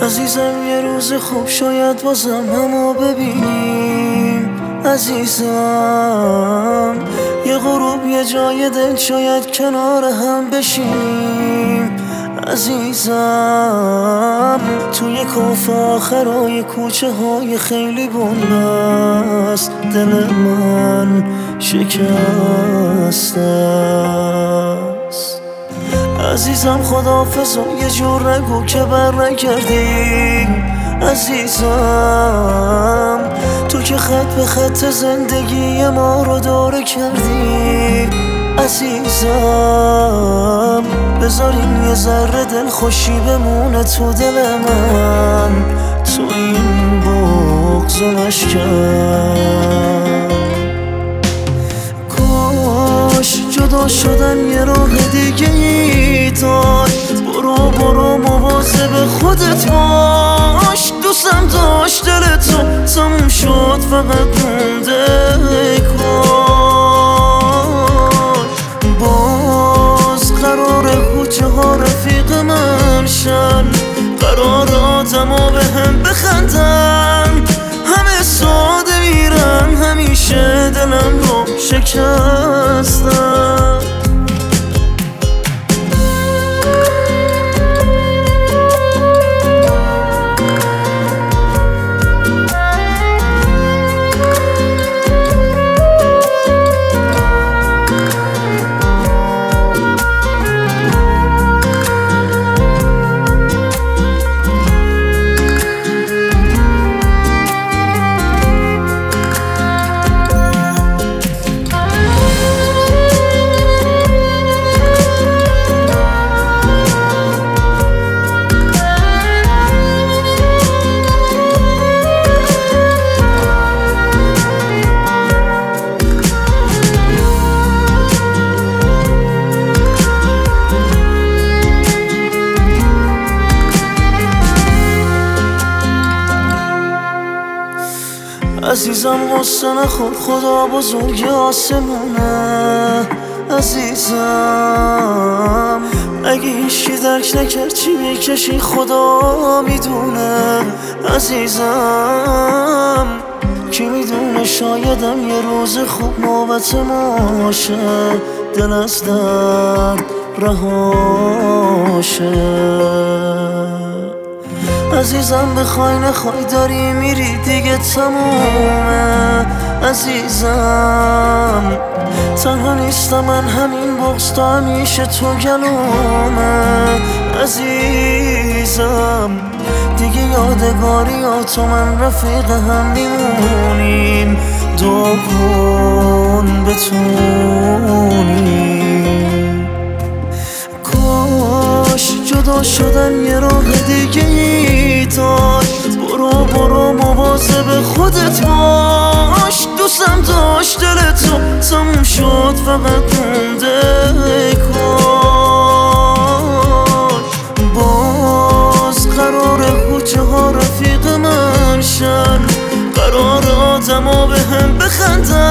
عزیزم یه روز خوب شاید بازم همو ببینیم. عزیزم یه غروب یه جای دل شاید کنار هم بشینیم. عزیزم توی کاف آخرای کوچه های خیلی بنبست دل من شکسته است. عزیزم خداحافظ و یه جور نگو که بر نگردی. عزیزم تو که خط به خط زندگی ما رو داره کردی. عزیزم بذارین یه ذره دل خوشی بمونه تو دل من، تو این بغض و نشکن. کاش جدا شدن یه راه دیگه ای داشت. برو مواظب خودت باش. دوستم داشت دل تو تموم شد فقط مونده کاش. باز قراره کوچه ها رفیق من شن، قرار آدما به هم بخندن. همه ساده میرن همیشه دلم رو شکستن. عزیزم غصه نخور خدا بزرگ آسمونه. عزیزم اگه هیچی درک نکرد چی میکشی خدا میدونه. عزیزم کی میدونه شایدم یه روز خوب نوبت ما باشه، دل از درد رهاشه. عزیزم بخوای نخوای داری میری دیگه تمومه. عزیزم تنها نیستم من، همین بغض تا همیشه تو گلومه. عزیزم دیگه یادگاری ها تو من رفیق هم میمونیم. دعا کن بتونیم. کاش جدا شدن یه راه دیگه ای داشت. برو مواظب خودت باش. دوستم داشت دل تو تموم شد فقط مونده کاش. باز قراره کوچه ها رفیق من شن، قرار آدما به هم بخندن.